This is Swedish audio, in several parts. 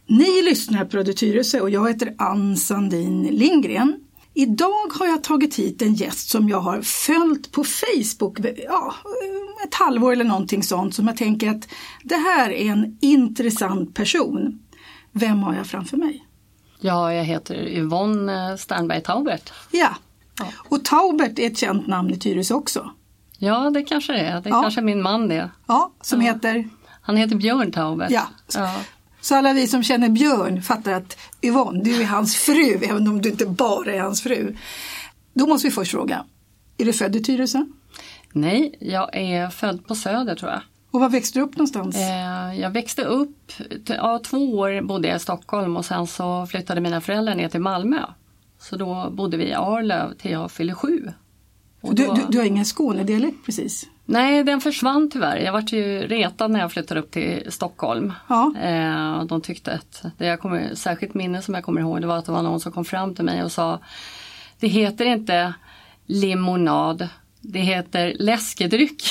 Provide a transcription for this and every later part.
Ni lyssnar på Radio Tyresö och jag heter Ann Sandin Lindgren. Idag har jag tagit hit en gäst som jag har följt på Facebook ett halvår eller någonting sånt, som jag tänker att det här är en intressant person. Vem har jag framför mig? Ja, jag heter Yvonne Sternberg Taubert. Ja, och Taubert är ett känt namn i Tyresö också. Ja, det kanske är. Det är kanske min man det. Ja, som heter? Han heter Björn Taubert. Ja. Så alla vi som känner Björn fattar att Yvonne, du är hans fru, även om du inte bara är hans fru. Då måste vi först fråga, är du född i Tyresö? Nej, jag är född på Söder tror jag. Och var växte du upp någonstans? Jag växte upp, 2 år bodde jag i Stockholm och sen så flyttade mina föräldrar ner till Malmö. Så då bodde vi i Arlöv till jag fyllde 7. Du har ingen Skånedialekt precis? Nej, den försvann tyvärr. Jag var ju retad när jag flyttade upp till Stockholm. Ja. De tyckte att särskilt minne som jag kommer ihåg, det var att det var någon som kom fram till mig och sa: det heter inte limonad, det heter läskedryck.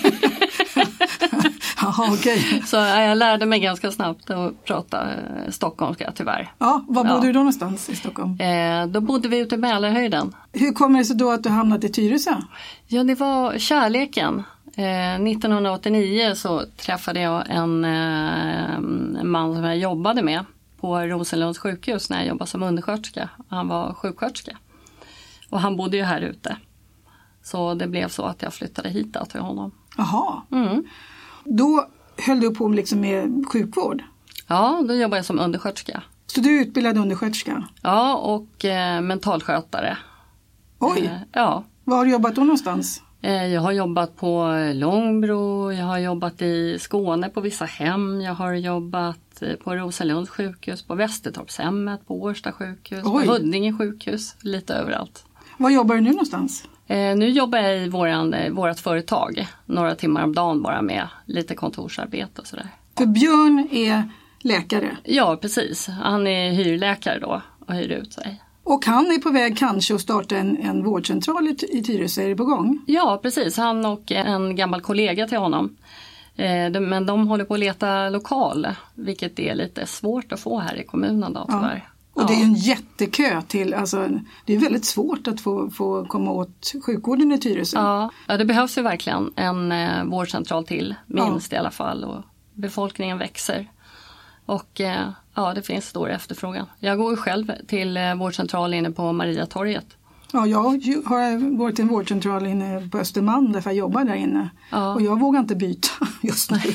Jaha, okej. Så jag lärde mig ganska snabbt att prata stockholmska tyvärr. Ja, var bodde du då någonstans i Stockholm? Då bodde vi ute i Mälarhöjden. Hur kommer det sig då att du hamnade i Tyresö? Ja, det var kärleken. 1989 så träffade jag en man som jag jobbade med på Rosenlunds sjukhus när jag jobbade som undersköterska. Han var sjuksköterska. Och han bodde ju här ute. Så det blev så att jag flyttade hit då till honom. Jaha. Mm. Då höll du på liksom med sjukvård? Ja, då jobbade jag som undersköterska. Så du är utbildad undersköterska? Ja, och mentalskötare. Oj! Ja. Var har du jobbat då någonstans? Jag har jobbat på Långbro, jag har jobbat i Skåne på vissa hem, jag har jobbat på Rosenlunds sjukhus, på Västertorpshemmet, på Årsta sjukhus, på Huddinge sjukhus, lite överallt. Var jobbar du nu någonstans? Nu jobbar jag i vårt företag, några timmar om dagen bara med lite kontorsarbete och sådär. För Björn är läkare? Ja, precis. Han är hyrläkare då och hyr ut sig. Och han är på väg kanske att starta en vårdcentral i Tyresö, är det på gång? Ja, precis. Han och en gammal kollega till honom. Men de håller på att leta lokal, vilket är lite svårt att få här i kommunen då tyvärr. Ja. Och det är en jättekö till, alltså det är väldigt svårt att få komma åt sjukvården i Tyresö. Ja, det behövs ju verkligen en vårdcentral till, minst i alla fall. Och befolkningen växer. Och det finns stor efterfrågan. Jag går ju själv till vårdcentralen inne på Mariatorget. Ja, jag har varit i en vårdcentral inne på Östermalm därför jag jobbar där inne. Ja. Och jag vågar inte byta just nu.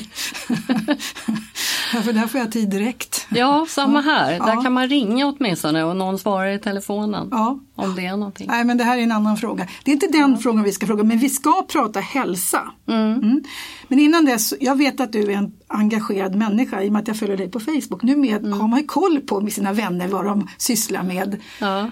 För där får jag tid direkt. Ja, samma här. Ja. Där kan man ringa åtminstone och någon svarar i telefonen om det är någonting. Nej, men det här är en annan fråga. Det är inte den frågan vi ska fråga, men vi ska prata hälsa. Mm. Men innan dess, jag vet att du är en engagerad människa i och med att jag följer dig på Facebook. Nu har man ju koll på med sina vänner vad de sysslar med. Ja.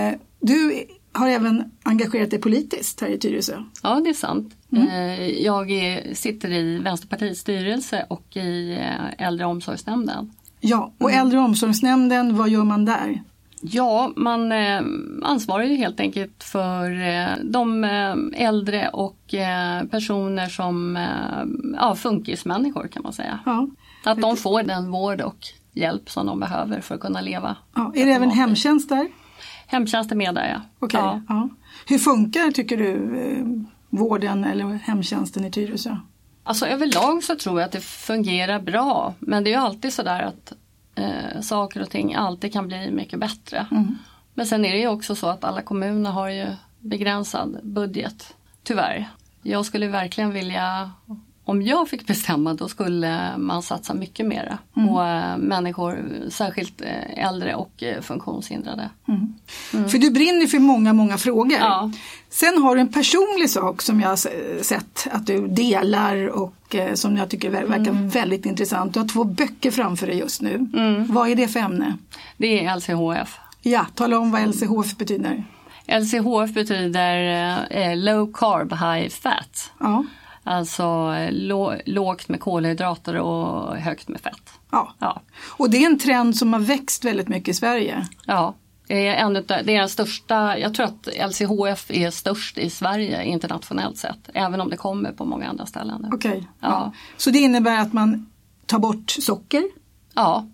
Du har även engagerat dig politiskt här i Tyresö. Ja, det är sant. Jag sitter i Vänsterpartiets styrelse och i äldreomsorgsnämnden. Ja, och äldreomsorgsnämnden, vad gör man där? Ja, man ansvarar ju helt enkelt för de äldre och personer som funkismänniskor kan man säga. Ja. Att de får den vård och hjälp som de behöver för att kunna leva. Ja, är det även hemtjänst där? Hemtjänst är med där, ja. Okej. Ja. Hur funkar, tycker du, vården eller hemtjänsten i Tyresö? Alltså överlag så tror jag att det fungerar bra. Men det är ju alltid så där att saker och ting alltid kan bli mycket bättre. Mm. Men sen är det ju också så att alla kommuner har ju begränsad budget, tyvärr. Jag skulle verkligen vilja, om jag fick bestämma, då skulle man satsa mycket mer på människor, särskilt äldre och funktionshindrade. För du brinner för många, många frågor. Ja. Sen har du en personlig sak som jag har sett att du delar och som jag tycker verkar väldigt intressant. Du har 2 böcker framför dig just nu. Vad är det för ämne? Det är LCHF. Ja, tala om vad LCHF betyder. LCHF betyder low carb, high fat. Ja. Alltså lågt med kolhydrater och högt med fett. Ja. Och det är en trend som har växt väldigt mycket i Sverige. Ja, det är den största. Jag tror att LCHF är störst i Sverige internationellt sett. Även om det kommer på många andra ställen. Okej. Ja. Så det innebär att man tar bort socker? Ja.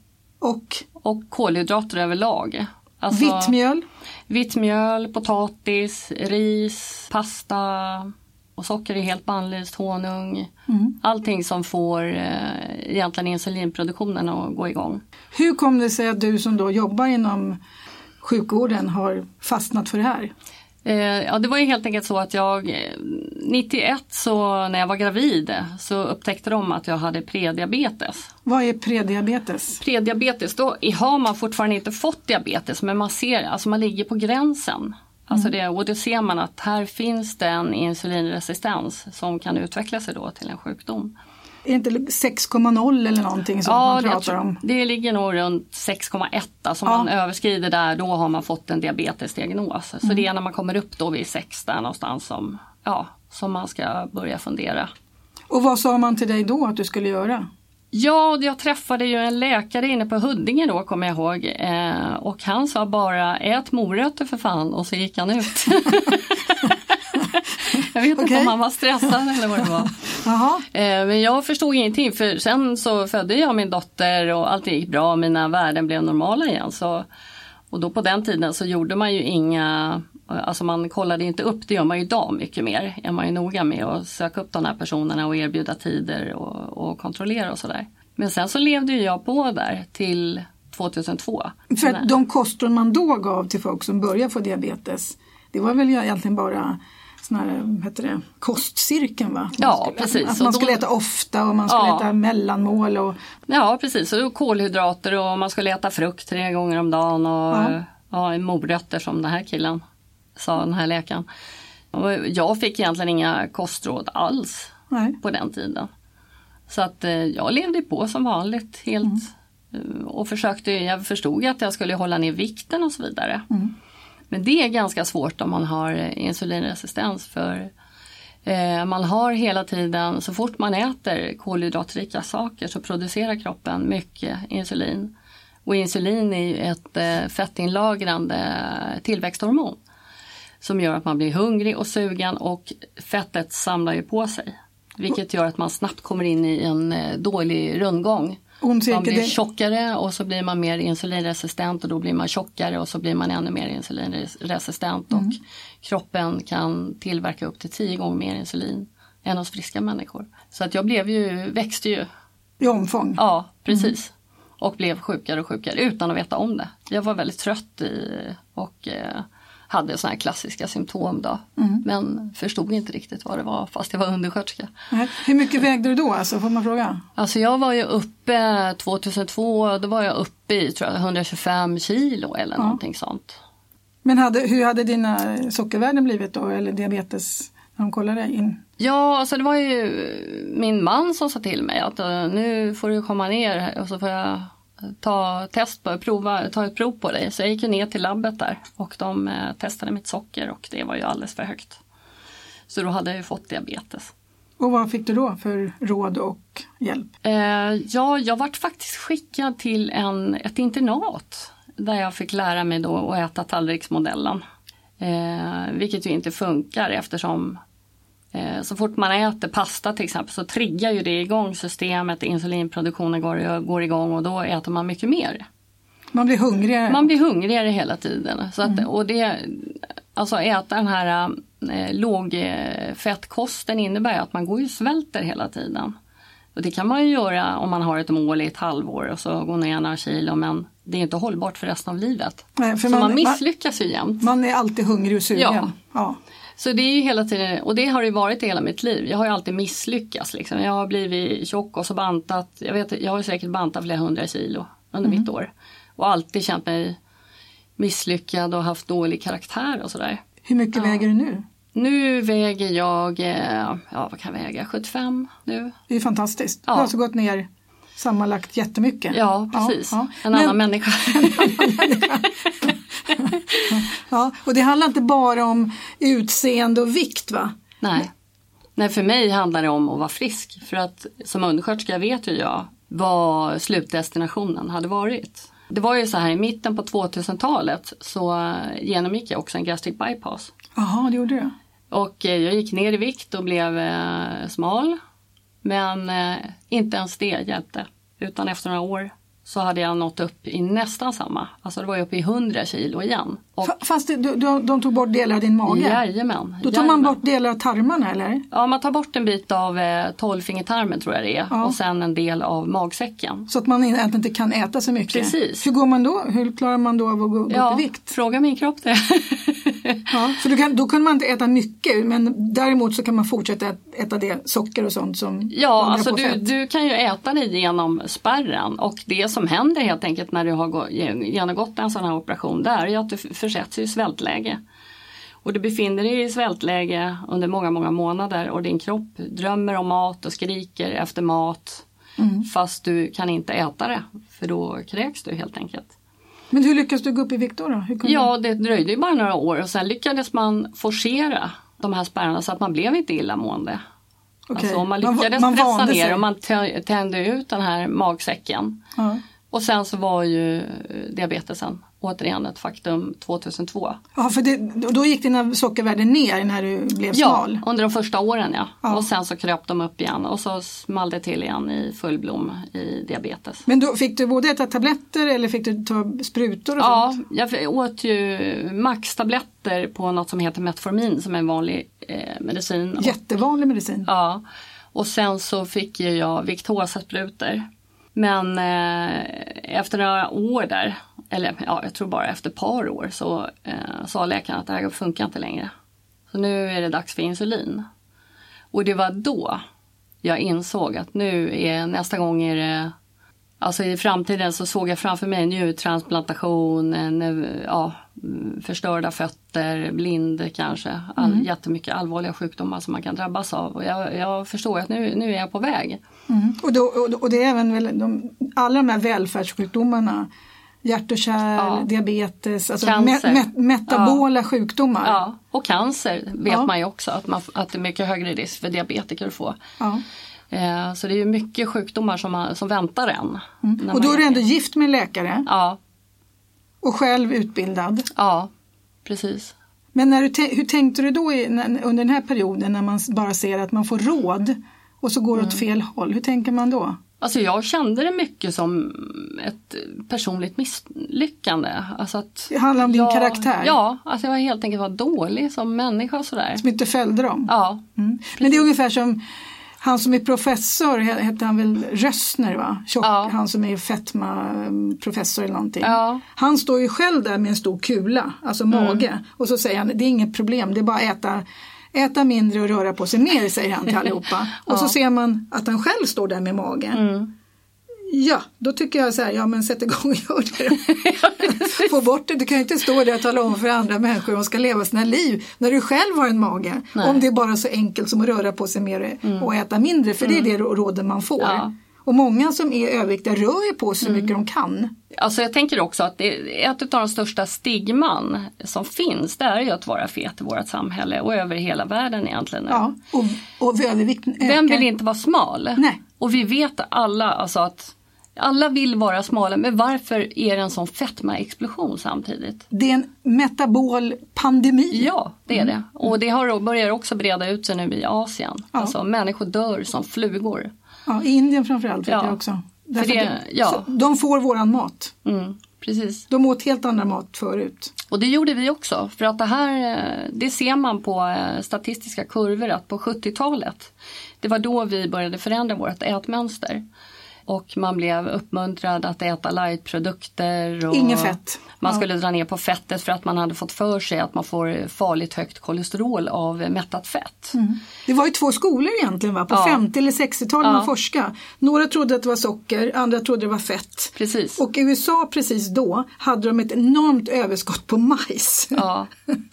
Och kolhydrater överlag. Alltså, vitt mjöl, potatis, ris, pasta och socker är helt bannlyst, honung. Allting som får egentligen insulinproduktionen att gå igång. Hur kom det sig att du som då jobbar inom sjukvården har fastnat för det här? Ja, det var ju helt enkelt så att jag 91 så när jag var gravid så upptäckte de att jag hade prediabetes. Vad är prediabetes? Prediabetes, då har man fortfarande inte fått diabetes men man ser, alltså man ligger på gränsen. Alltså det, och då ser man att här finns det en insulinresistens som kan utveckla sig då till en sjukdom. Är inte 6,0 eller någonting som man pratar om? Det ligger nog runt 6,1. Alltså man överskrider där, då har man fått en diabetesdiagnos. Så det är när man kommer upp då vid 6 där någonstans som man ska börja fundera. Och vad sa man till dig då att du skulle göra? Ja, jag träffade ju en läkare inne på Huddinge då, kommer jag ihåg. Och han sa bara, ät morötter för fan, och så gick han ut. Jag vet inte om han var stressad eller vad det var. Men jag förstod ingenting, för sen så födde jag min dotter och allt gick bra, mina värden blev normala igen. Och då på den tiden så gjorde man ju inga, alltså man kollade inte upp, det gör man ju idag mycket mer. Är man ju noga med att söka upp de här personerna och erbjuda tider och kontrollera och sådär. Men sen så levde ju jag på där till 2002. För att de kostråd man då gav till folk som börjar få diabetes, det var väl egentligen bara sån här, kostcirkeln, va? Ja, precis. Att man skulle äta ofta och man skulle äta mellanmål. Och... Ja, precis. Och kolhydrater och man skulle äta frukt 3 gånger om dagen och morötter som den här killen sa, den här läkaren. Och jag fick egentligen inga kostråd alls på den tiden. Så att jag levde på som vanligt helt och jag förstod att jag skulle hålla ner vikten och så vidare. Men det är ganska svårt om man har insulinresistens, för man har hela tiden, så fort man äter kolhydratrika saker så producerar kroppen mycket insulin. Och insulin är ju ett fettinlagrande tillväxthormon som gör att man blir hungrig och sugen, och fettet samlar ju på sig. Vilket gör att man snabbt kommer in i en dålig rundgång. Man blir tjockare och så blir man mer insulinresistent, och då blir man tjockare och så blir man ännu mer insulinresistent. Och kroppen kan tillverka upp till 10 gånger mer insulin än hos friska människor. Så att jag växte ju. I omfång? Ja, precis. Och blev sjukare och sjukare utan att veta om det. Jag var väldigt trött och hade såna här klassiska symptom då. Men förstod inte riktigt vad det var fast jag var undersköterska. Hur mycket vägde du då, alltså, får man fråga? Alltså jag var ju uppe 2002, då var jag uppe i 125 kilo eller någonting sånt. Men hur hade dina sockervärden blivit då, eller diabetes, när de kollade in? Ja, alltså det var ju min man som sa till mig att nu får du komma ner och så får jag ta ett prov på dig. Så jag gick ner till labbet där och de testade mitt socker och det var ju alldeles för högt. Så då hade jag ju fått diabetes. Och vad fick du då för råd och hjälp? Jag vart faktiskt skickad till ett internat där jag fick lära mig då att äta tallriksmodellen. Vilket ju inte funkar eftersom så fort man äter pasta till exempel så triggar ju det igång systemet, insulinproduktionen går igång och då äter man mycket mer. Man blir hungrigare? Man blir hungrigare hela tiden. Så att, och det, alltså äta den här lågfettkosten innebär att man går ju svälter hela tiden. Och det kan man ju göra om man har ett mål i ett halvår och så går ner några kilo, men det är inte hållbart för resten av livet. Nej, för så man misslyckas ju jämt. Man är alltid hungrig och sugen. Ja. Så det är ju hela tiden, och det har ju varit hela mitt liv. Jag har ju alltid misslyckats liksom. Jag har blivit tjock och så bantat. Jag har ju säkert bantat flera 100 kilo under mitt år. Och alltid känt mig misslyckad och haft dålig karaktär och sådär. Hur mycket väger du nu? Nu väger jag, vad kan jag väga? 75 nu. Det är fantastiskt. Du har alltså gått ner sammanlagt jättemycket. Ja, precis. En annan människa. Ja, och det handlar inte bara om utseende och vikt, va? Nej, för mig handlar det om att vara frisk. För att som undersköterska vet ju jag vad slutdestinationen hade varit. Det var ju så här, i mitten på 2000-talet så genomgick jag också en gastric bypass. Jaha, det gjorde du. Och jag gick ner i vikt och blev smal. Men inte ens det hjälpte. Utan efter några år så hade jag nått upp i nästan samma. Alltså det var ju uppe i 100 kilo igen. Och, fast de tog bort delar av din mage? Jajamän. Då tar man bort delar av tarmarna eller? Ja, man tar bort en bit av 12-fingertarmen tror jag det är. Ja. Och sen en del av magsäcken. Så att man inte kan äta så mycket? Precis. Hur går man då? Hur klarar man då av att gå upp i vikt? Fråga min kropp det. Ja, för då kan man inte äta mycket, men däremot så kan man fortsätta äta det socker och sånt som... Ja, alltså du kan ju äta det genom spärren, och det som händer helt enkelt när du har genomgått en sån här operation, det är ju att du försätts i svältläge. Och du befinner dig i svältläge under många, många månader, och din kropp drömmer om mat och skriker efter mat, fast du kan inte äta det, för då kräks du helt enkelt. Men hur lyckades du gå upp i vikt då? Ja, det dröjde ju bara några år, och sen lyckades man forcera de här spärrarna så att man blev inte illamående. Okay. Alltså man lyckades pressa ner och man tände ut den här magsäcken. Och sen så var ju diabetesen återigen ett faktum 2002. Ja, för då gick dina sockervärden ner när du blev smal? Ja, under de första åren ja. Och sen så kröp de upp igen och så small det till igen i full blom i diabetes. Men då fick du både äta tabletter eller fick du ta sprutor och sånt? Ja, jag åt ju maxtabletter på något som heter Metformin som är en vanlig medicin. Jättevanlig medicin? Ja, och sen så fick jag Victoza-sprutor. Men efter några år där, eller jag tror bara efter ett par år, så sa läkaren att det här funkar inte längre. Så nu är det dags för insulin. Och det var då jag insåg att nu är nästa gång är det, alltså i framtiden så såg jag framför mig en njurtransplantation, förstörda fötter, blind kanske, jättemycket allvarliga sjukdomar som man kan drabbas av. Och jag förstår att nu är jag på väg. Och det är även väl alla de här välfärdssjukdomarna, hjärt och kärl, diabetes, alltså metabola sjukdomar. Ja, och cancer vet man ju också att det är mycket högre risk för diabetiker att få. Ja. Så det är ju mycket sjukdomar som väntar en. Och då är du ändå gift med en läkare? Ja. Och själv utbildad? Ja, precis. Men hur tänkte du då under den här perioden när man bara ser att man får råd och så går det åt fel håll? Hur tänker man då? Alltså jag kände det mycket som ett personligt misslyckande. Alltså att det handlar om din karaktär? Ja, alltså jag helt enkelt var dålig som människa och sådär. Som inte följde dem? Ja. Men det är ungefär som han som är professor, hette han väl Rössner va? Han som är fetma-professor eller någonting. Ja. Han står ju själv där med en stor kula, alltså mage. Och så säger han, det är inget problem, det är bara att äta mindre och röra på sig mer, säger han till allihopa. Och så ser man att han själv står där med magen. Ja, då tycker jag så här, men sätt igång och gör det. Få bort det, du kan ju inte stå där och tala om för andra människor hur de ska leva sina liv när du själv har en mage. Nej. Om det är bara så enkelt som att röra på sig mer och äta mindre, för det är det råden man får. Ja. Och många som är överviktiga rör ju på sig så mycket de kan. Alltså jag tänker också att ett av de största stigman som finns, det är ju att vara fet i vårt samhälle och över hela världen egentligen. Ja, och övervikten ökar. Vem vill inte vara smal? Nej. Och vi vet alla alltså att alla vill vara smala, men varför är det en sån fetma-explosion samtidigt? Det är en metabol pandemi. Ja, det är det. Och det börjar också breda ut sig nu i Asien. Ja. Alltså människor dör som flugor. Ja, i Indien framförallt vet jag också. De får våran mat. Precis. De åt helt andra mat förut. Och det gjorde vi också. För att det ser man på statistiska kurvor att på 70-talet. Det var då vi började förändra vårt ätmönster. Och man blev uppmuntrad att äta lightprodukter. Och ingen fett. Man skulle dra ner på fettet för att man hade fått för sig att man får farligt högt kolesterol av mättat fett. Det var ju två skolor egentligen va? På 50- eller 60-talet man forskade. Några trodde att det var socker, andra trodde det var fett. Precis. Och i USA precis då hade de ett enormt överskott på majs. Ja.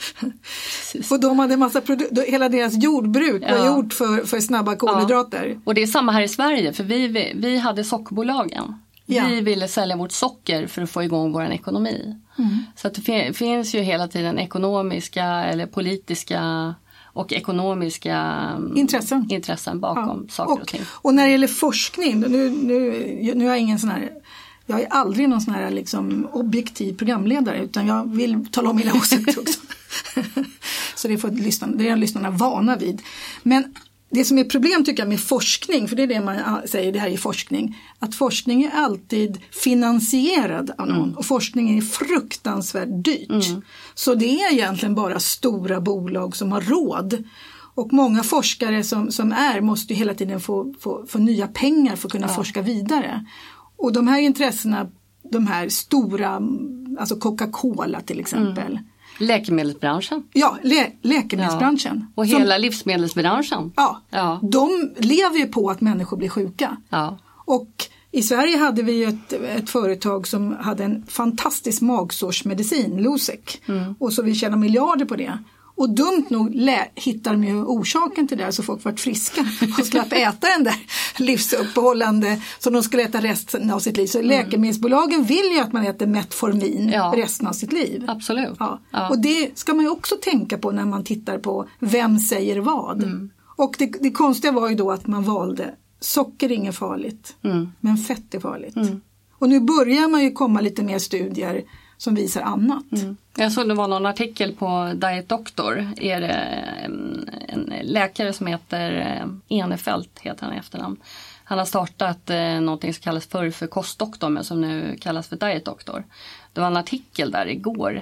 Och de hade en massa hela deras jordbruk var gjort för snabba kolhydrater. Ja. Och det är samma här i Sverige för vi hade sockerbolagen. Ja. Vi ville sälja vårt socker för att få igång vår ekonomi. Så att det finns ju hela tiden ekonomiska eller politiska och ekonomiska intressen bakom saker och ting. Och när det gäller forskning, nu är jag ingen sån här, jag är aldrig någon sån här liksom objektiv programledare utan jag vill tala om mina åsikter också. Så det är lyssnarna vana vid. Men det som är problem tycker jag med forskning, för det är det man säger, det här är forskning, att forskning är alltid finansierad av någon och forskning är fruktansvärt dyrt. Så det är egentligen bara stora bolag som har råd. Och många forskare som måste ju hela tiden få nya pengar för att kunna forska vidare. Och de här intressena, de här stora, alltså Coca-Cola till exempel. Läkemedelsbranschen. Ja, läkemedelsbranschen. Och hela livsmedelsbranschen. Ja, de lever ju på att människor blir sjuka. Ja. Och i Sverige hade vi ett företag som hade en fantastisk magsårsmedicin, Losec. Och så vi tjänar miljarder på det. Och dumt nog hittar de ju orsaken till det, så folk varit friska och slapp äta den där livsuppehållande som de skulle äta resten av sitt liv. Så läkemedelsbolagen vill ju att man äter Metformin resten av sitt liv. Absolut. Ja. Och det ska man ju också tänka på när man tittar på vem säger vad. Och det konstiga var ju då att man valde socker är inget farligt, men fett är farligt. Och nu börjar man ju komma lite mer studier som visar annat. Jag såg det var någon artikel på Diet Doctor. Är det en läkare som heter Enefelt, heter han i efternamn. Han har startat någonting som kallas för kostdoktor, men som nu kallas för Diet Doctor. Det var en artikel där igår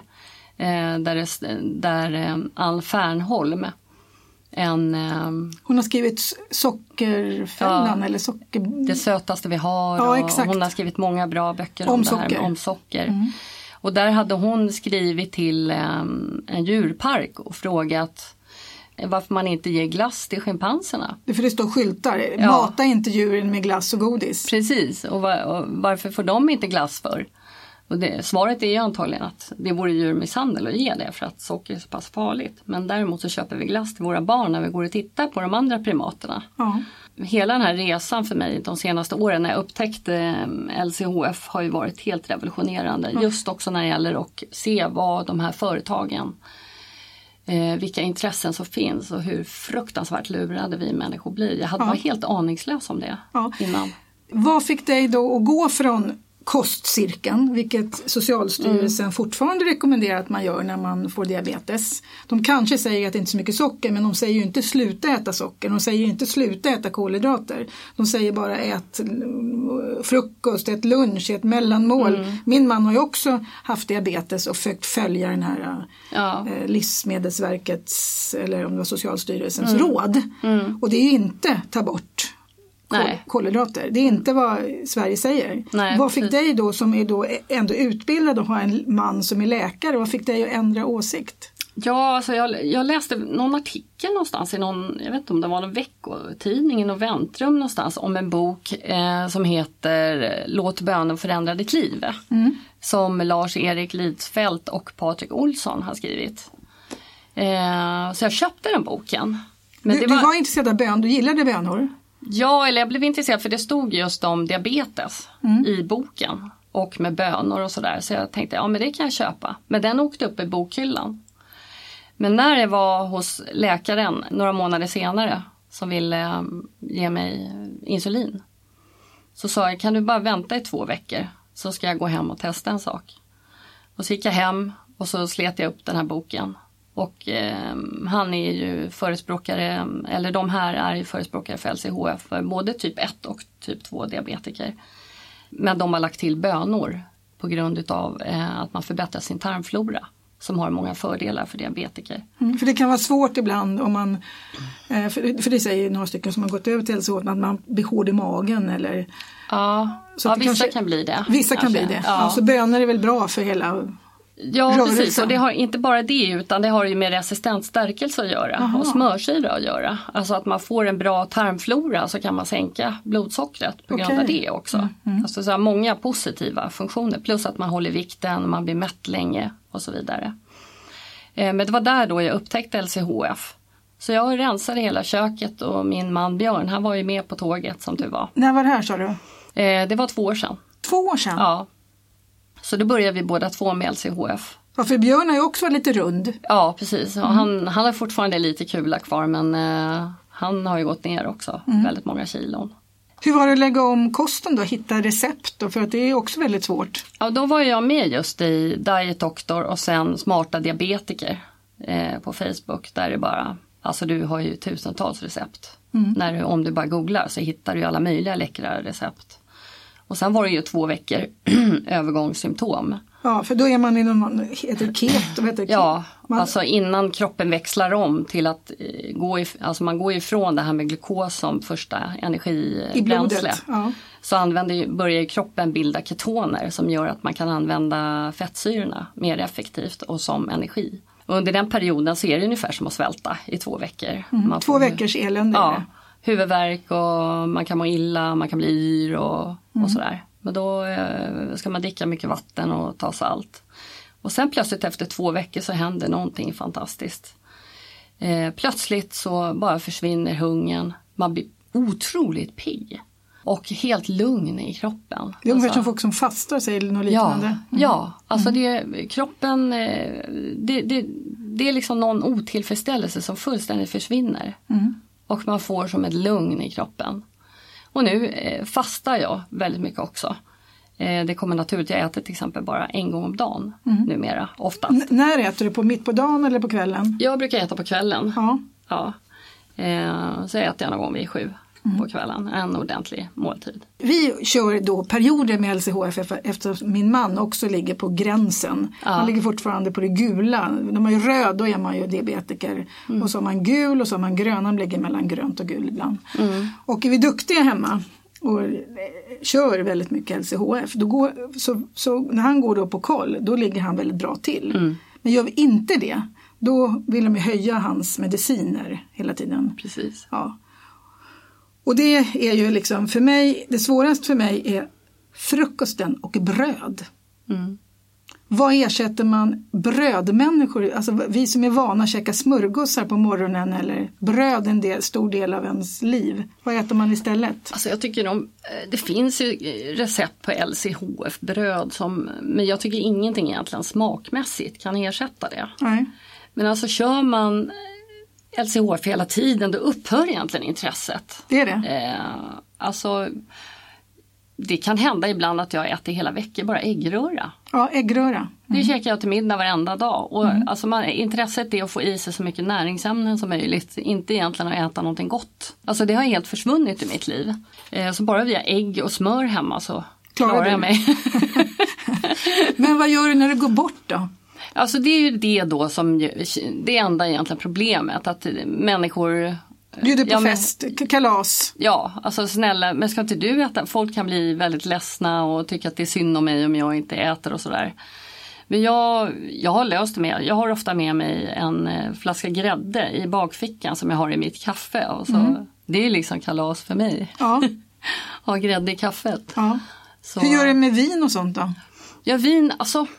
där Ann Fernholm, hon har skrivit Sockerfällan eller socker... Det sötaste vi har. Ja, exakt. Hon har skrivit många bra böcker om socker. Det här, om socker. Och där hade hon skrivit till en djurpark och frågat varför man inte ger glass till schimpanserna. Det är för det står skyltar. Mata inte djuren med glass och godis. Precis. Och varför får de inte glass för? Och svaret är ju antagligen att det vore djurmisshandel att ge det, för att socker är så pass farligt. Men däremot så köper vi glass till våra barn när vi går och tittar på de andra primaterna. Ja. Hela den här resan för mig de senaste åren när jag upptäckte LCHF har ju varit helt revolutionerande. Just också när det gäller att se vad de här företagen, vilka intressen som finns och hur fruktansvärt lurade vi människor blir. Jag hade varit helt aningslös om det innan. Vad fick dig då att gå från kostcirkeln, vilket Socialstyrelsen fortfarande rekommenderar att man gör när man får diabetes. De kanske säger att det inte är så mycket socker, men de säger ju inte sluta äta socker. De säger inte sluta äta kolhydrater. De säger bara ät frukost, ät lunch, ät mellanmål. Min man har ju också haft diabetes och försökt följa den här Livsmedelsverkets, eller om det var Socialstyrelsens råd. Och det är ju inte ta bort kolhydrater. Det är inte vad Sverige säger. Vad fick dig då, som är då ändå utbildad och har en man som är läkare, vad fick dig att ändra åsikt? Ja, alltså jag läste någon artikel någonstans i någon, jag vet inte om det var någon veckotidning i Noventrum någonstans, om en bok som heter Låt bönen förändra ditt liv. Som Lars-Erik Lidsfält och Patrik Olsson har skrivit. Så jag köpte den boken. Men du var intresserad av bön, du gillade bönor? Ja, eller jag blev intresserad för det stod just om diabetes i boken och med bönor och sådär. Så jag tänkte, men det kan jag köpa. Men den åkte upp i bokhyllan. Men när jag var hos läkaren några månader senare som ville ge mig insulin, så sa jag, kan du bara vänta i 2 veckor så ska jag gå hem och testa en sak. Och så gick jag hem och så slet jag upp den här boken. Och han är ju förespråkare, eller de här är ju förespråkare för LCHF, för både typ 1 och typ 2 diabetiker. Men de har lagt till bönor på grund av att man förbättrar sin tarmflora, som har många fördelar för diabetiker. För det kan vara svårt ibland om man, för det säger några stycken som har gått över till LCHF, att man blir hård i magen eller... Så vissa kanske, kan bli det. Vissa kan bli det. Ja. Så bönor är väl bra för hela... Ja, precis. Och det har inte bara det, utan det har ju med resistent stärkelse att göra och smörsyra att göra. Alltså att man får en bra tarmflora, så kan man sänka blodsockret på grund av det också. Alltså så här många positiva funktioner, plus att man håller vikten, man blir mätt länge och så vidare. Men det var där då jag upptäckte LCHF. Så jag rensade hela köket och min man Björn, han var ju med på tåget som du var. När var det här, sa du? Det var 2 år sedan. 2 år sedan? Ja. Så då började vi båda 2 med LCHF. Ja, för Björn har ju också varit lite rund. Ja, precis. Och han har fortfarande lite kula kvar, men han har ju gått ner också väldigt många kilon. Hur var det att lägga om kosten då? Hitta recept då? För att det är också väldigt svårt. Ja, då var jag med just i Diet Doctor och sen Smarta diabetiker på Facebook. Där det bara, alltså du har ju tusentals recept. Om du bara googlar så hittar du alla möjliga läckra recept. Och sen var det ju 2 veckor övergångssymptom. Ja, för då är man i någon keto. Ja, alltså innan kroppen växlar om till att man går ifrån det här med glukos som första energibränsle. Ja. Så börjar kroppen bilda ketoner som gör att man kan använda fettsyrorna mer effektivt och som energi. Och under den perioden så är det ungefär som att svälta i 2 veckor. 2 veckors elände. Ja, huvudvärk och man kan må illa, man kan bli yr och sådär. Men då ska man dricka mycket vatten och ta salt. Och sen plötsligt efter 2 veckor så händer någonting fantastiskt. Plötsligt så bara försvinner hungern. Man blir otroligt pigg. Och helt lugn i kroppen. Det är ungefär som folk som fastar sig eller något liknande. Ja, alltså kroppen, det är liksom någon otillfredsställelse som fullständigt försvinner. Och man får som ett lugn i kroppen. Och nu fastar jag väldigt mycket också. Det kommer naturligt, jag äter till exempel bara 1 gång om dagen numera, oftast. När äter du? Mitt på dagen eller på kvällen? Jag brukar äta på kvällen. Ja. Så jag äter jag någon gång vid 7 på kvällen, en ordentlig måltid. Vi kör då perioder med LCHF eftersom min man också ligger på gränsen. Han ligger fortfarande på det gula. När man är röd då är man ju diabetiker. Och så har man gul och så har man grön. Han ligger mellan grönt och gul ibland. Och är vi duktiga hemma och kör väldigt mycket LCHF. Så när han går då på koll, då ligger han väldigt bra till. Men gör vi inte det, då vill de ju höja hans mediciner hela tiden. Precis. Ja. Och det är ju liksom för mig, det svåraste för mig är frukosten och bröd. Vad ersätter man brödmänniskor? Alltså vi som är vana att käka smörgåsar på morgonen eller bröd en stor del av ens liv. Vad äter man istället? Alltså jag tycker det finns ju recept på LCHF-bröd men jag tycker ingenting egentligen smakmässigt kan ersätta det. Nej. Men alltså kör man LCHF hela tiden, då upphör egentligen intresset. Det är det? Alltså det kan hända ibland att jag äter hela veckor bara äggröra. Ja, äggröra. Det käkar jag till middag varenda dag. Och alltså intresset är att få i sig så mycket näringsämnen som möjligt. Inte egentligen att äta någonting gott. Alltså det har helt försvunnit i mitt liv. Så bara via ägg och smör hemma så klarar jag mig. Men vad gör du när du går bort då? Alltså det är ju det då som det enda egentligen problemet. Att människor bjuder på fest, kalas. Ja, alltså snälla, men ska inte du äta? Folk kan bli väldigt ledsna och tycka att det är synd om mig om jag inte äter och sådär. Men jag har löst det med. Jag har ofta med mig en flaska grädde i bakfickan som jag har i mitt kaffe. Och så, det är liksom kalas för mig. Ja. Ha grädde i kaffet. Ja. Så. Hur gör du med vin och sånt då? Ja, vin, alltså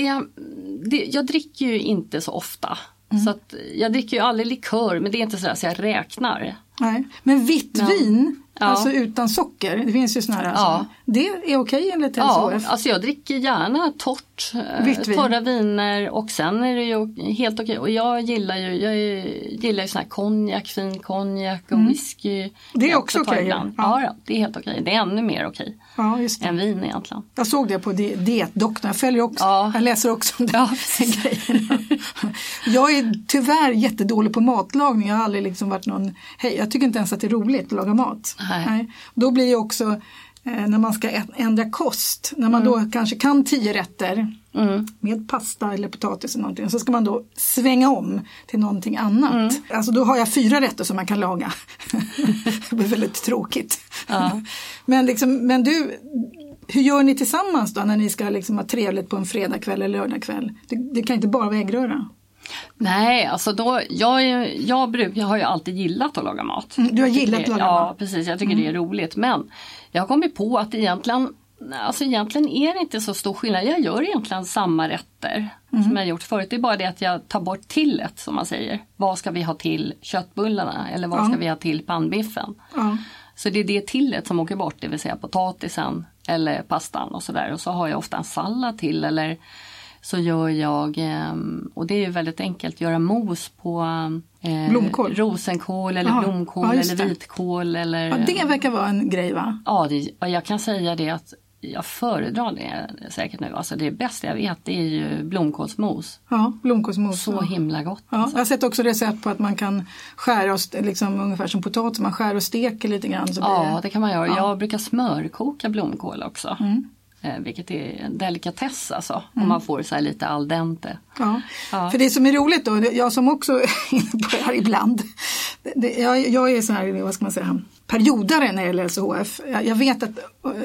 jag dricker ju inte så ofta. Så att jag dricker ju aldrig likör, men det är inte så jag räknar. Nej. Men vitt vin, alltså utan socker, det finns ju såna här. Alltså, det är okej enligt LCHF? Ja, alltså jag dricker gärna torra viner och sen är det ju helt okej. Och jag gillar ju sån här konjak, fin konjak och whisky. Det är också okej. Ja, det är helt okej. Det är ännu mer okej än vin egentligen. Jag såg det på dietdoktorn. Jag följer också, jag läser också om det grejerna. Jag är tyvärr jättedålig på matlagning. Jag har aldrig liksom varit jag tycker inte ens att det är roligt att laga mat. Nej. Då blir ju också när man ska ändra kost, när man då kanske kan 10 rätter med pasta eller potatis eller någonting, så ska man då svänga om till någonting annat. Alltså då har jag 4 rätter som man kan laga. Det blir väldigt tråkigt. Ja. Men du, hur gör ni tillsammans då när ni ska liksom ha trevligt på en fredagkväll eller lördagkväll? Det kan inte bara vara äggröra. Nej, alltså då, jag har ju alltid gillat att laga mat. Du har gillat att laga mat? Ja, precis. Jag tycker det är roligt. Men jag har kommit på att egentligen är det inte så stor skillnad. Jag gör egentligen samma rätter som jag gjort förut. Det är bara det att jag tar bort tillet, som man säger. Vad ska vi ha till köttbullarna? Eller vad ska vi ha till pannbiffen? Så det är det tillet som åker bort, det vill säga potatisen eller pastan och sådär. Och så har jag ofta en sallad till, eller så gör jag, och det är ju väldigt enkelt, göra mos på blomkål. Rosenkål eller blomkål eller vitkål. Eller, det verkar vara en grej, va? Ja, jag kan säga det att jag föredrar det säkert nu. Alltså det bästa jag vet, det är ju blomkålsmos. Ja, blomkålsmos. Så himla gott. Ja, alltså. jag har sett också recept på att man kan skära och liksom, ungefär som potatis, man skär och steker lite grann. Så ja, det kan man göra. Ja. Jag brukar smörkoka blomkål också. Vilket är en delikatess alltså, om man får så här lite al dente. Ja. För det som är roligt då, jag som också är inne på det här ibland, jag är så här, vad ska man säga, periodare när det gäller LCHF. Jag vet att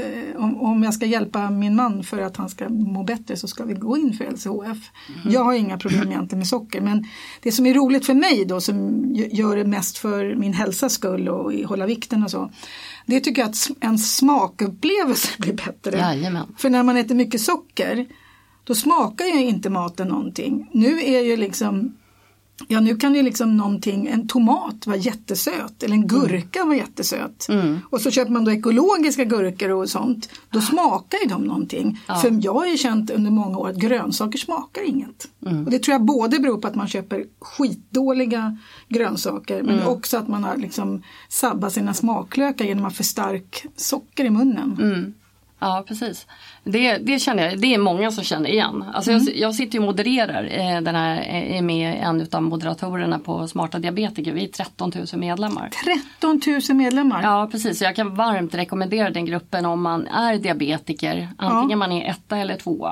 om jag ska hjälpa min man för att han ska må bättre så ska vi gå in för LCHF. Jag har inga problem egentligen med socker, men det som är roligt för mig då, som gör det mest för min hälsas skull och hålla vikten och så, det tycker jag att en smakupplevelse blir bättre. Jajamän. För när man äter mycket socker, då smakar ju inte maten någonting. Nu är ju liksom, nu kan ju liksom någonting, en tomat vara jättesöt eller en gurka vara jättesöt. Och så köper man då ekologiska gurkor och sånt, då smakar ju de någonting. För jag har ju känt under många år att grönsaker smakar inget. Och det tror jag både beror på att man köper skitdåliga grönsaker, men också att man har liksom sabbat sina smaklökar genom att för stark socker i munnen. Ja, precis. Det känner jag, det är många som känner igen. Alltså jag sitter ju och modererar, är med en av moderatorerna på Smarta Diabetiker. Vi är 13 000 medlemmar. 13 000 medlemmar? Ja, precis. Så jag kan varmt rekommendera den gruppen om man är diabetiker, antingen man är 1 eller 2,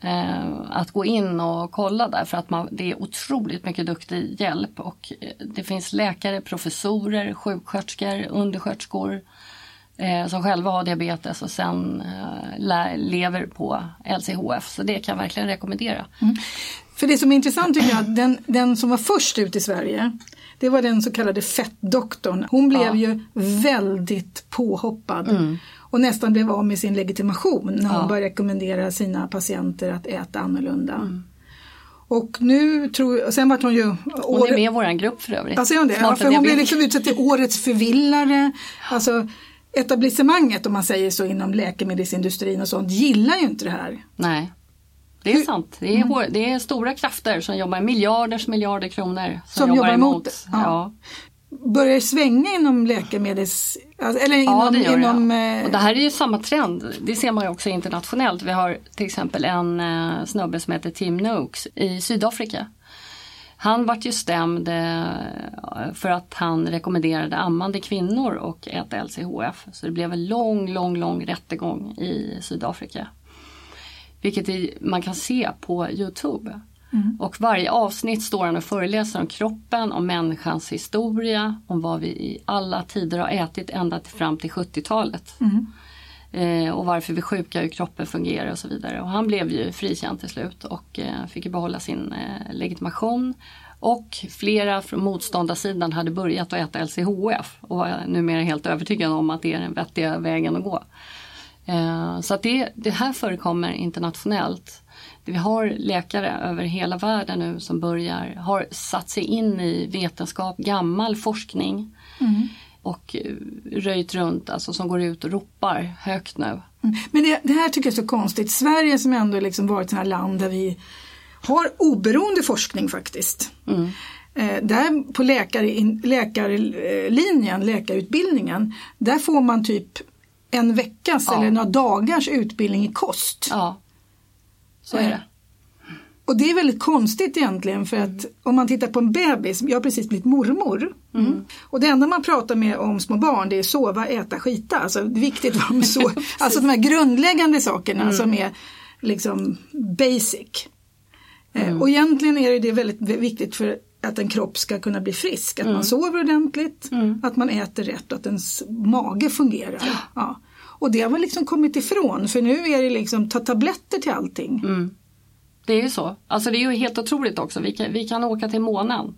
att gå in och kolla där, för att det är otroligt mycket duktig hjälp, och det finns läkare, professorer, sjuksköterskor, undersköterskor som själva har diabetes och sen lever på LCHF. Så det kan jag verkligen rekommendera. För det som är intressant tycker jag, att den som var först ut i Sverige, det var den så kallade fettdoktorn. Hon blev ju väldigt påhoppad och nästan blev av med sin legitimation när hon började rekommendera sina patienter att äta annorlunda. Och nu sen var hon ju... Hon är med i våran grupp för övrigt. Alltså, för hon blev liksom utsett till årets förvillare. Alltså etablissemanget, om man säger så, inom läkemedelsindustrin och sånt, gillar ju inte det här. Nej, det är sant. Det är stora krafter som jobbar, miljarder kronor som jobbar emot. Ja. Börjar svänga inom läkemedels... Eller inom, det gör inom, och det här är ju samma trend. Det ser man ju också internationellt. Vi har till exempel en snubbe som heter Tim Noakes i Sydafrika. Han vart ju stämd för att han rekommenderade ammande kvinnor och äta LCHF. Så det blev en lång rättegång i Sydafrika. Vilket man kan se på YouTube. Och varje avsnitt står han och föreläser om kroppen, om människans historia, om vad vi i alla tider har ätit ända fram till 70-talet. Och varför vi är sjuka, hur kroppen fungerar och så vidare. Och han blev ju frikänd till slut och fick behålla sin legitimation. Och flera från motståndarsidan hade börjat att äta LCHF och var numera helt övertygade om att det är den vettiga vägen att gå. Så att det här förekommer internationellt. Vi har läkare över hela världen nu som har satt sig in i vetenskap, gammal forskning. Och röjt runt, alltså som går ut och ropar högt nu. Men det här tycker jag är så konstigt. Sverige som ändå liksom varit ett sådant här land där vi har oberoende forskning faktiskt. Där på läkarutbildningen, där får man typ en veckas eller några dagars utbildning i kost. Ja, så är det. Och det är väldigt konstigt egentligen, för att om man tittar på en bebis, jag har precis blivit mormor. Och det enda man pratar om små barn, det är sova, äta, skita. Alltså det är viktigt vad man så, alltså de här grundläggande sakerna som är liksom basic. Och egentligen är det väldigt viktigt för att en kropp ska kunna bli frisk. Att man sover ordentligt, att man äter rätt och att ens mage fungerar. Ja. Och det har väl liksom kommit ifrån, för nu är det liksom ta tabletter till allting. Det är ju så. Alltså det är ju helt otroligt också. Vi kan åka till månen.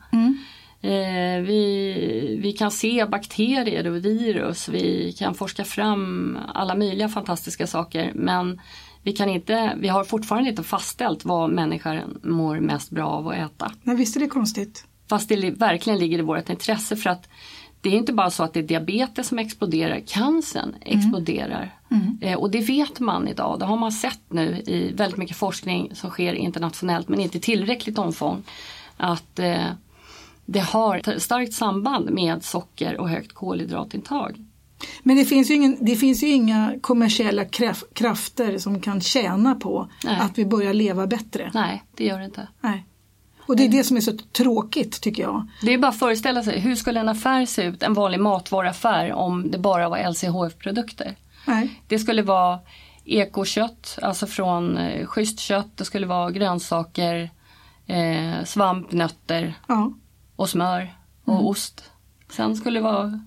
Vi kan se bakterier och virus. Vi kan forska fram alla möjliga fantastiska saker. Men vi har fortfarande inte fastställt vad människan mår mest bra av att äta. Nej, visst är det konstigt. Fast det verkligen ligger i vårt intresse, för att det är inte bara så att det är diabetes som exploderar, cancern exploderar. Och det vet man idag. Det har man sett nu i väldigt mycket forskning som sker internationellt, men inte tillräckligt omfång. Att det har ett starkt samband med socker och högt kolhydratintag. Men det finns ju inga kommersiella krafter som kan tjäna på att vi börjar leva bättre. Nej, det gör det inte. Nej. Och det är det som är så tråkigt tycker jag. Det är bara att föreställa sig, hur skulle en affär se ut, en vanlig matvaruaffär, om det bara var LCHF-produkter? Nej. Det skulle vara ekokött, alltså från schysst kött, det skulle vara grönsaker, svamp, nötter och smör och ost. Sen skulle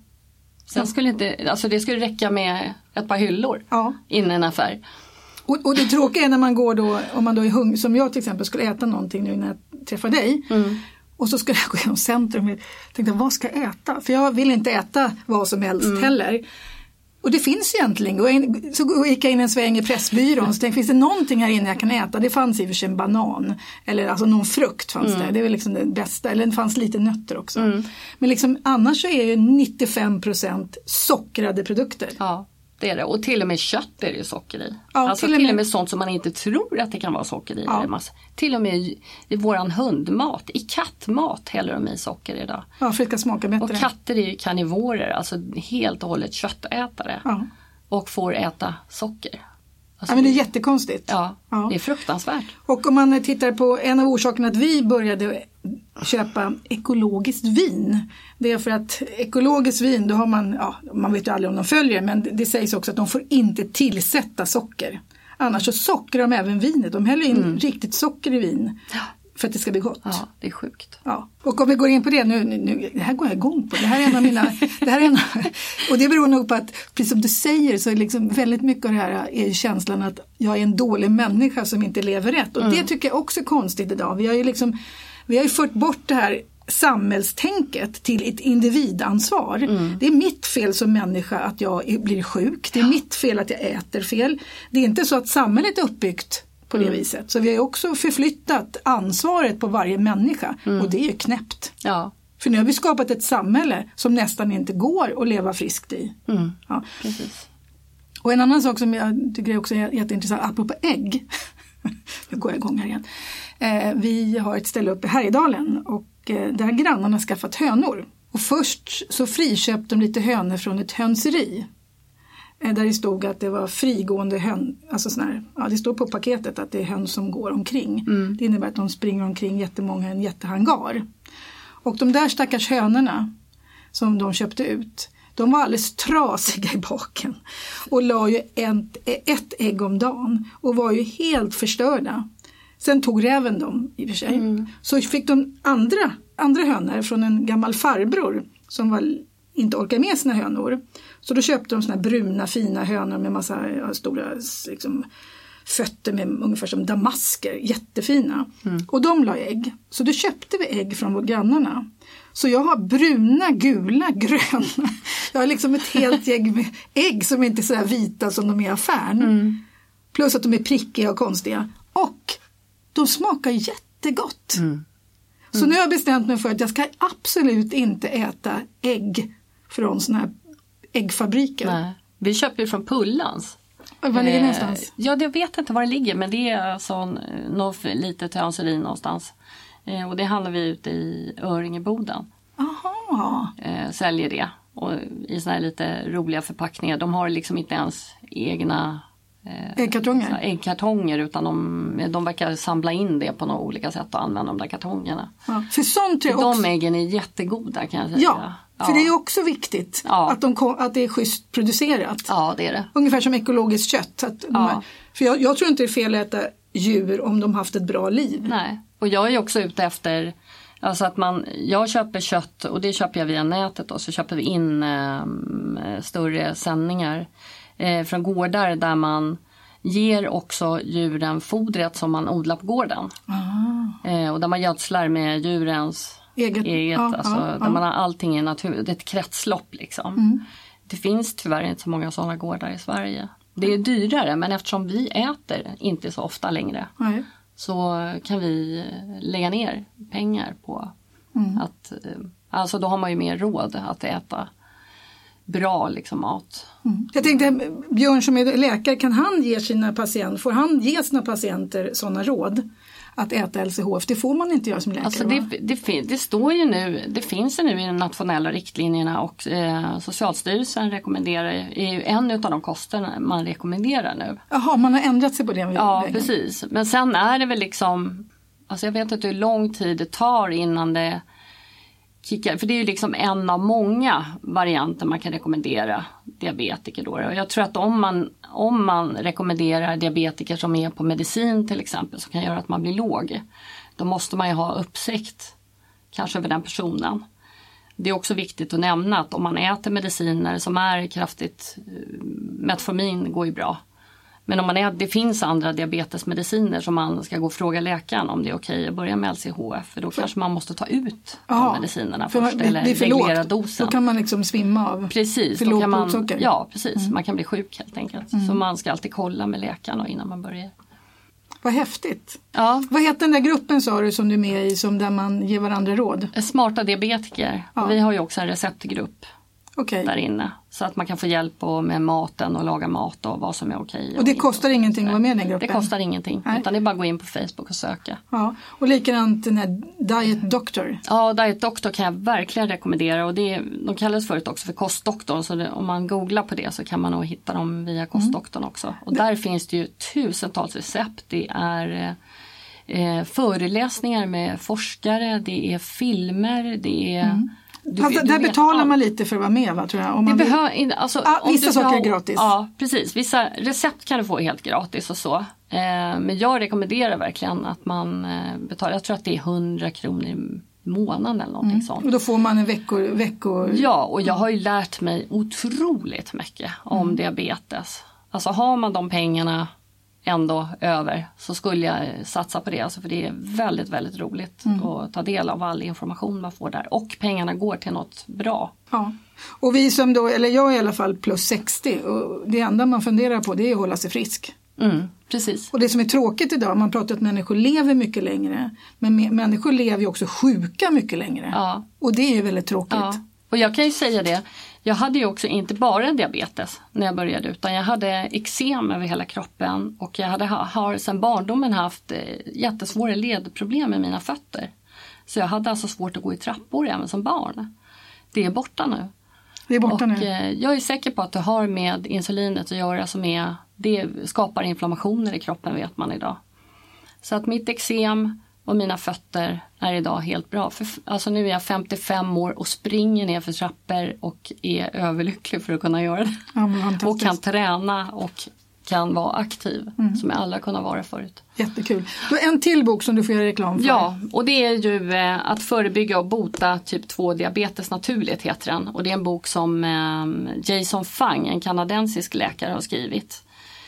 det skulle räcka med ett par hyllor in i en affär. Och det tråkiga är när man går då, om man då är hungrig, som jag till exempel skulle äta någonting nu när jag träffar dig. Och så skulle jag gå genom centrum och tänkte, vad ska jag äta? För jag vill inte äta vad som helst heller. Och det finns egentligen. Så gick jag in en sväng i Pressbyrån och så tänkte, finns det någonting här inne jag kan äta? Det fanns i och för sig en banan. Eller alltså någon frukt fanns det. Det är väl liksom det bästa. Eller det fanns lite nötter också. Men liksom, annars så är ju 95% sockrade produkter. Ja, det är det. Och till och med kött är det ju socker i. Ja, alltså till och med sånt som man inte tror att det kan vara socker i. Ja. Till och med i våran hundmat, i kattmat häller de i socker idag. Ja, för att det ska smaka bättre. Och katter är ju karnivorer, alltså helt och hållet köttätare. Ja. Och får äta socker. Alltså, men det är jättekonstigt. Ja, det är fruktansvärt. Och om man tittar på en av orsakerna att vi började köpa ekologiskt vin. Det är för att ekologiskt vin, då har man vet ju aldrig om de följer, men det sägs också att de får inte tillsätta socker. Annars så sockrar de även vinet. De häller in riktigt socker i vin för att det ska bli gott. Ja, det är sjukt. Ja. Och om vi går in på det nu, det här går jag igång på. Det här är en av mina, och det beror nog på att, precis som du säger, så är liksom väldigt mycket av det här är känslan att jag är en dålig människa som inte lever rätt. Och det tycker jag också är konstigt idag. Vi har ju fört bort det här samhällstänket till ett individansvar. Det är mitt fel som människa att jag blir sjuk. Det är mitt fel att jag äter fel. Det är inte så att samhället är uppbyggt på det viset. Så vi har också förflyttat ansvaret på varje människa. Och det är ju knäppt. Ja. För nu har vi skapat ett samhälle som nästan inte går att leva friskt i. Ja. Precis. Och en annan sak som jag tycker också är jätteintressant, apropå ägg. Nu går jag igång här igen. Vi har ett ställe uppe i Härjedalen och där har grannarna skaffat hönor. Och först så friköpte de lite hönor från ett hönseri. Där det stod att det var frigående alltså det står på paketet att det är höns som går omkring. Det innebär att de springer omkring jättemånga i en jättehangar. Och de där stackars hönorna som de köpte ut, de var alldeles trasiga i baken. Och la ju ett ägg om dagen och var ju helt förstörda. Sen tog räven dem i och för sig. Så fick de andra hönor från en gammal farbror som inte orkade med sina hönor. Så då köpte de såna här bruna fina hönor med massa stora liksom, fötter med ungefär som damasker. Jättefina. Och de la ägg. Så då köpte vi ägg från våra grannarna. Så jag har bruna, gula, gröna. Jag har liksom ett helt gäng med ägg som inte är så här vita som de är i affären. Plus att de är prickiga och konstiga. Och de smakar jättegott. Så nu har jag bestämt mig för att jag ska absolut inte äta ägg från såna här äggfabriker. Nej. Vi köper ju från Pullans. Var ligger det någonstans? Ja, jag vet inte var det ligger, men det är alltså något litet hönseri någonstans. Och det handlar vi ute i Öringeboden. Aha. Säljer det. Och i såna här lite roliga förpackningar. De har liksom inte ens egna äggkartonger, utan de verkar samla in det på några olika sätt och använda de där kartongerna. Ja, för sånt tror jag också. De äggen är jättegoda, kan jag säga. Ja, för det är också viktigt att det är schysst producerat. Ja, det är det. Ungefär som ekologiskt kött. För jag tror inte det är fel att äta djur om de haft ett bra liv. Nej, och jag är också ute efter alltså att jag köper kött, och det köper jag via nätet då, så köper vi in större sändningar från gårdar där man ger också djuren fodret som man odlar på gården. Och där man gödslar med djurens eget där man har allting i natur. Det är ett kretslopp liksom. Det finns tyvärr inte så många sådana gårdar i Sverige. Det är dyrare, men eftersom vi äter inte så ofta längre så kan vi lägga ner pengar på att, alltså då har man ju mer råd att äta bra liksom mat. Jag tänkte, Björn som är läkare, får han ge sina patienter sådana råd? att äta LCHF. Det får man inte göra som läkare. Alltså det står ju nu, det finns ju nu i de nationella riktlinjerna och Socialstyrelsen rekommenderar, är ju en av de kosterna man rekommenderar nu. Jaha, man har ändrat sig på det. Ja, precis. Men sen är det väl liksom, alltså jag vet inte hur lång tid det tar innan det kickar. För det är ju liksom en av många varianter man kan rekommendera diabetiker då. Och jag tror att om man rekommenderar diabetiker som är på medicin till exempel, som kan göra att man blir låg, då måste man ju ha uppsikt kanske över den personen. Det är också viktigt att nämna att om man äter mediciner som är kraftigt, metformin går ju bra. Men om det finns andra diabetesmediciner som man ska gå och fråga läkaren om det är okej att börja med LCHF. För då kanske man måste ta ut de medicinerna först eller reglera dosen. Då kan man liksom svimma av. Precis, då kan man, precis. Man kan bli sjuk helt enkelt. Så man ska alltid kolla med läkaren innan man börjar. Vad häftigt. Ja. Vad heter den där gruppen sa du som du är med i, som där man ger varandra råd? Smarta diabetiker. Ja. Vi har ju också en receptgrupp. Där inne. Så att man kan få hjälp med maten och laga mat och vad som är okej. Och det kostar ingenting att vara med i den gruppen? Det kostar ingenting. Nej. Utan det är bara att gå in på Facebook och söka. Ja. Och likadant den här Diet Doctor. Ja, Diet Doctor kan jag verkligen rekommendera. Och de kallas förut också för kostdoktorn. Så om man googlar på det så kan man nog hitta dem via kostdoktorn också. Och där finns det ju tusentals recept. Det är föreläsningar med forskare. Det är filmer. Det är... Där betalar man lite för att vara med, va, tror jag. Om man vissa saker är gratis. Ja, precis. Vissa recept kan du få helt gratis och så. Men jag rekommenderar verkligen att man betalar. Jag tror att det är 100 kronor i månaden eller någonting sånt. Och då får man en veckor. Ja, och jag har ju lärt mig otroligt mycket om diabetes. Alltså har man de pengarna ändå över så skulle jag satsa på det. Alltså för det är väldigt, väldigt roligt att ta del av all information man får där. Och pengarna går till något bra. Ja, och vi som då, eller jag i alla fall plus 60. Och det enda man funderar på det är att hålla sig frisk. Precis. Och det som är tråkigt idag, man pratar att människor lever mycket längre. Men människor lever ju också sjuka mycket längre. Ja. Och det är ju väldigt tråkigt. Ja. Och jag kan ju säga det. Jag hade ju också inte bara diabetes när jag började, utan jag hade eksem över hela kroppen och jag har sedan barndomen haft jättesvåra ledproblem med mina fötter. Så jag hade alltså svårt att gå i trappor även som barn. Det är borta nu. Det är borta och nu. Jag är säker på att det har med insulinet att göra det skapar inflammationer i kroppen, vet man idag. Så att mitt eksem och mina fötter är idag helt bra. Alltså nu är jag 55 år och springer ner för trappor och är överlycklig för att kunna göra det. Ja, och kan träna och kan vara aktiv som jag aldrig kunnat vara förut. Jättekul. Du har en till bok som du får göra reklam för. Ja, och det är ju att förebygga och bota typ 2 diabetes naturligt heter den. Och det är en bok som Jason Fung, en kanadensisk läkare, har skrivit.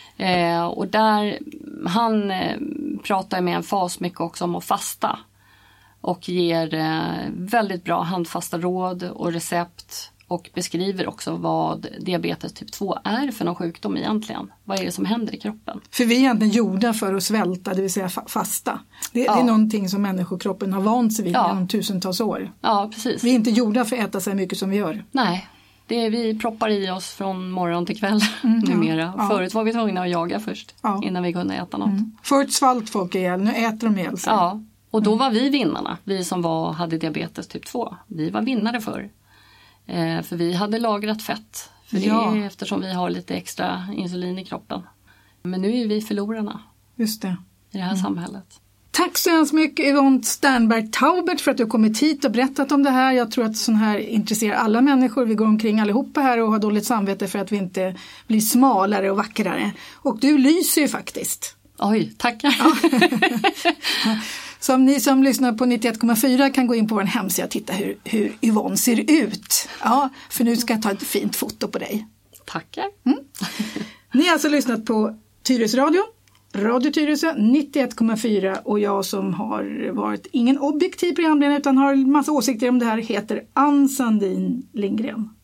Och där han pratar med en fas mycket också om att fasta och ger väldigt bra handfasta råd och recept och beskriver också vad diabetes typ 2 är för någon sjukdom egentligen. Vad är det som händer i kroppen? För vi är egentligen gjorda för att svälta, det vill säga fasta. Det är någonting som människokroppen har vant sig vid genom tusentals år. Ja, precis. Vi är inte gjorda för att äta så mycket som vi gör. Nej. Vi proppar i oss från morgon till kväll numera. Ja. Förut var vi tvungna att jaga först innan vi kunde äta något. Förut svalt folk ihjäl, nu äter de ihjäl sig. Ja, och då var vi vinnarna. Vi som hade diabetes typ 2. Vi var vinnare förr. För vi hade lagrat fett. För det är eftersom vi har lite extra insulin i kroppen. Men nu är vi förlorarna. Just det. I det här samhället. Tack så hemskt mycket Yvonne Sternberg-Taubert för att du har kommit hit och berättat om det här. Jag tror att sån här intresserar alla människor. Vi går omkring allihopa här och har dåligt samvete för att vi inte blir smalare och vackrare. Och du lyser ju faktiskt. Oj, tackar. Ja. Så om ni som lyssnar på 91,4 kan gå in på vår hemsida och titta hur Yvonne ser ut. Ja, för nu ska jag ta ett fint foto på dig. Tackar. Ni har alltså lyssnat på Tyresö Radio. Radio Tyresö 91,4 och jag som har varit ingen objektiv programledare utan har en massa åsikter om det här heter Ann Sandin Lindgren.